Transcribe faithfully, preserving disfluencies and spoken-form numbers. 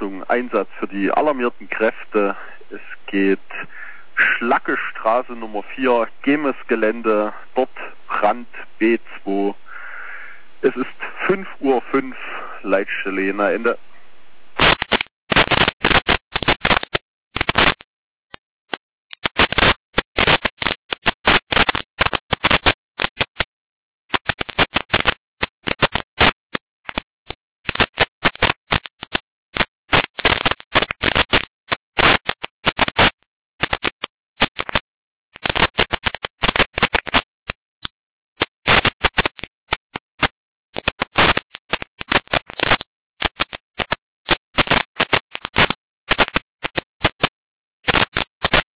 Achtung, Einsatz für die alarmierten Kräfte. Es geht Schlacke Straße Nummer vier, Gemes Gelände, dort Brand B zwei. Es ist fünf Uhr fünf, Leitstelle Jena Ende.